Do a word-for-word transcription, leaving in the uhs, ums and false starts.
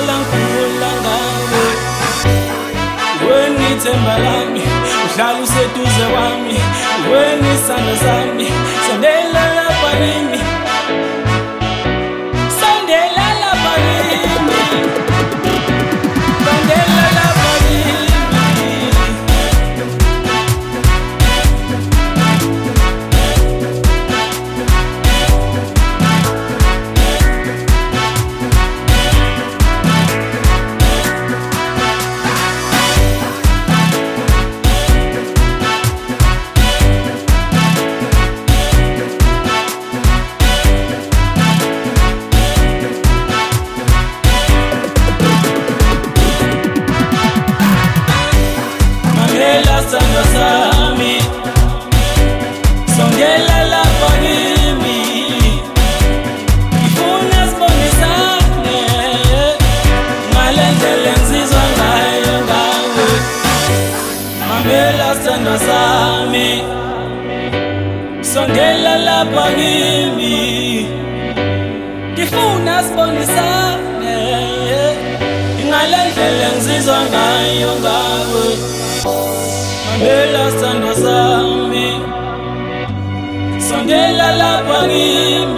ngihlala ngikhumbula ngawe. Wena ithemba lami, uhlala useduze kwami. Wena isandla sami, sondela lapha kimi. Sondela lapha kimi. Sondela lapha kimi. Sandla sami, sondela lapha kimi. Ngifuna sibonisane ngale ndlela engizizwa ngayo ngawe. Mamela sandla sami, sondela lapha kimi. Ngifuna sibonisane ngale ndlela engizizwa ngayo ngawe. Mamela sandla sami, sondela lapha kimi.